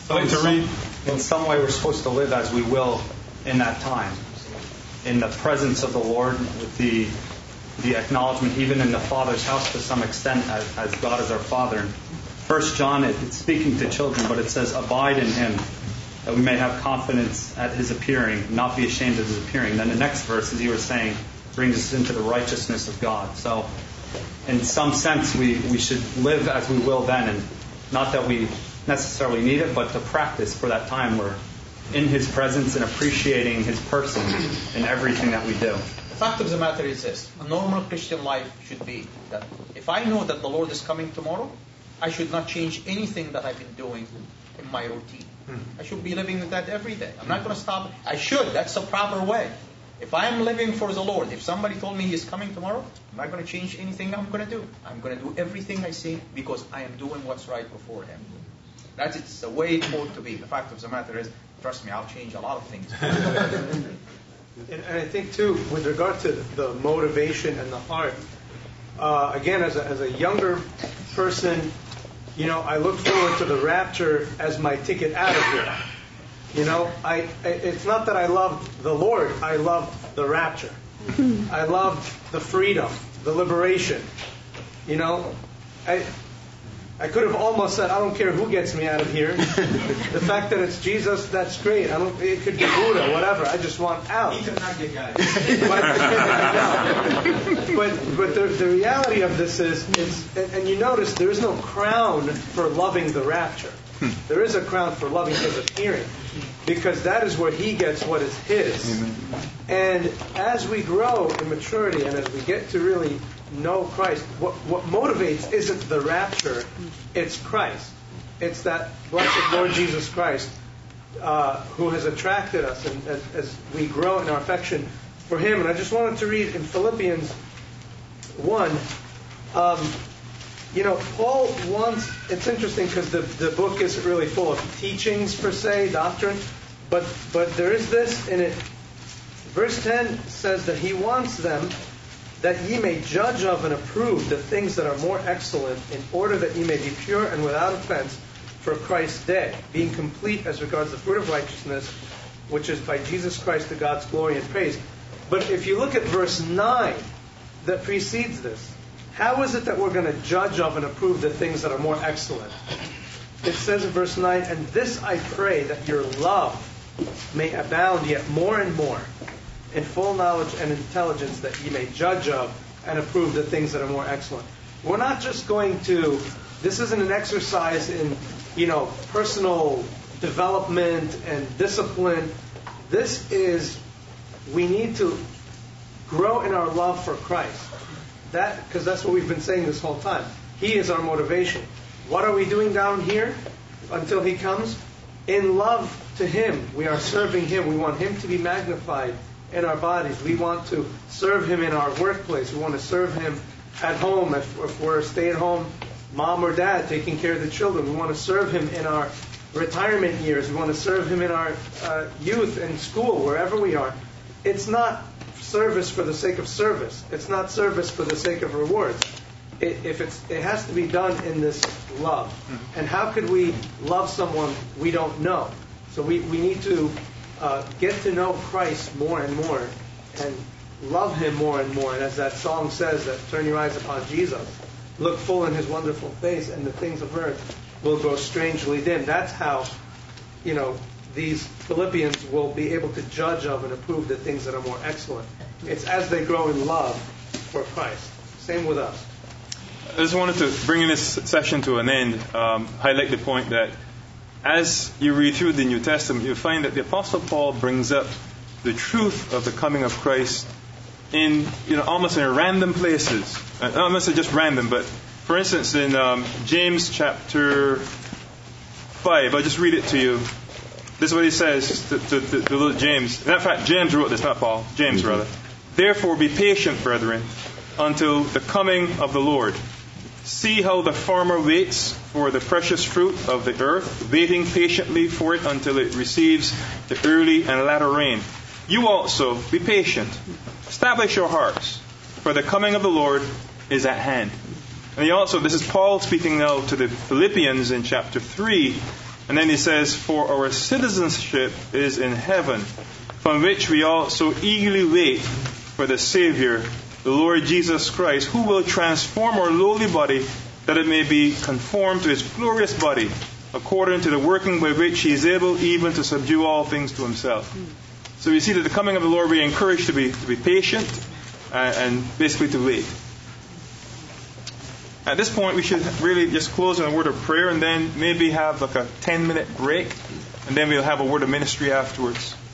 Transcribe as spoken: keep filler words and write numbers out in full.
So in some, in some way we're supposed to live as we will in that time, in the presence of the Lord, with the the acknowledgement, even in the Father's house to some extent, as, as God is our Father. And First John, it, it's speaking to children, but it says, abide in Him, that we may have confidence at His appearing, not be ashamed of His appearing. Then the next verse, as you were saying, brings us into the righteousness of God. So in some sense, we, we should live as we will then, and not that we necessarily need it, but to practice for that time we're in His presence and appreciating His person in everything that we do. The fact of the matter is this: a normal Christian life should be that if I know that the Lord is coming tomorrow, I should not change anything that I've been doing in my routine. I should be living with that every day. I'm not going to stop. I should. That's the proper way. If I am living for the Lord, if somebody told me He's coming tomorrow, I'm not going to change anything I'm going to do. I'm going to do everything I say because I am doing what's right before Him. That's it's the way it ought to be. The fact of the matter is, trust me, I'll change a lot of things. And, and I think, too, with regard to the motivation and the heart, uh, again, as a, as a younger person, you know, I look forward to the rapture as my ticket out of here. You know, I, I it's not that I love the Lord, I love the rapture. I love the freedom, the liberation. You know, I I could have almost said, I don't care who gets me out of here. The fact that it's Jesus, that's great. I don't. It could be Buddha, whatever. I just want out. But but the, the reality of this is, is and, and you notice there is no crown for loving the rapture. There is a crown for loving His appearing, because that is where He gets what is His. Amen. And as we grow in maturity and as we get to really know Christ, what, what motivates isn't the rapture, it's Christ. It's that blessed Lord Jesus Christ uh, who has attracted us, and as, as we grow in our affection for Him. And I just wanted to read in Philippians one. Um, You know, Paul wants, it's interesting because the, the book isn't really full of teachings per se, doctrine, but but there is this in it. Verse ten says that he wants them that ye may judge of and approve the things that are more excellent, in order that ye may be pure and without offense for Christ's day, being complete as regards the fruit of righteousness, which is by Jesus Christ to God's glory and praise. But if you look at verse nine that precedes this, how is it that we're going to judge of and approve the things that are more excellent? It says in verse nine, and this I pray, that your love may abound yet more and more in full knowledge and intelligence, that ye may judge of and approve the things that are more excellent. We're not just going to, this isn't an exercise in, you know, personal development and discipline. This is, we need to grow in our love for Christ. That, because that's what we've been saying this whole time. He is our motivation. What are we doing down here until He comes? In love to Him. We are serving Him. We want Him to be magnified in our bodies. We want to serve Him in our workplace. We want to serve Him at home if, if we're a stay-at-home mom or dad taking care of the children. We want to serve Him in our retirement years. We want to serve Him in our uh, youth and school, wherever we are. It's not service for the sake of service. It's not service for the sake of rewards. It, if it's, it has to be done in this love. And how could we love someone we don't know? So we, we need to uh, get to know Christ more and more and love Him more and more. And as that song says, that turn your eyes upon Jesus, look full in His wonderful face, and the things of earth will grow strangely dim. That's how, you know, these Philippians will be able to judge of and approve the things that are more excellent. It's as they grow in love for Christ. Same with us. I just wanted to bring this session to an end, um, highlight the point that as you read through the New Testament, you'll find that the Apostle Paul brings up the truth of the coming of Christ in, you know, almost in random places. Uh, not necessarily just random, but for instance, in um, James chapter five, I'll just read it to you. This is what he says to, to, to, to little James. In fact, James wrote this, not Paul. James, mm-hmm. rather. Therefore, be patient, brethren, until the coming of the Lord. See how the farmer waits for the precious fruit of the earth, waiting patiently for it until it receives the early and latter rain. You also be patient. Establish your hearts, for the coming of the Lord is at hand. And he also, this is Paul speaking now to the Philippians in chapter three. And then he says, for our citizenship is in heaven, from which we also eagerly wait for the Savior, the Lord Jesus Christ, who will transform our lowly body that it may be conformed to his glorious body, according to the working by which he is able even to subdue all things to himself. So we see that the coming of the Lord, we are encouraged to be, to be patient uh, and basically to wait. At this point, we should really just close in a word of prayer and then maybe have like a ten minute break, and then we'll have a word of ministry afterwards.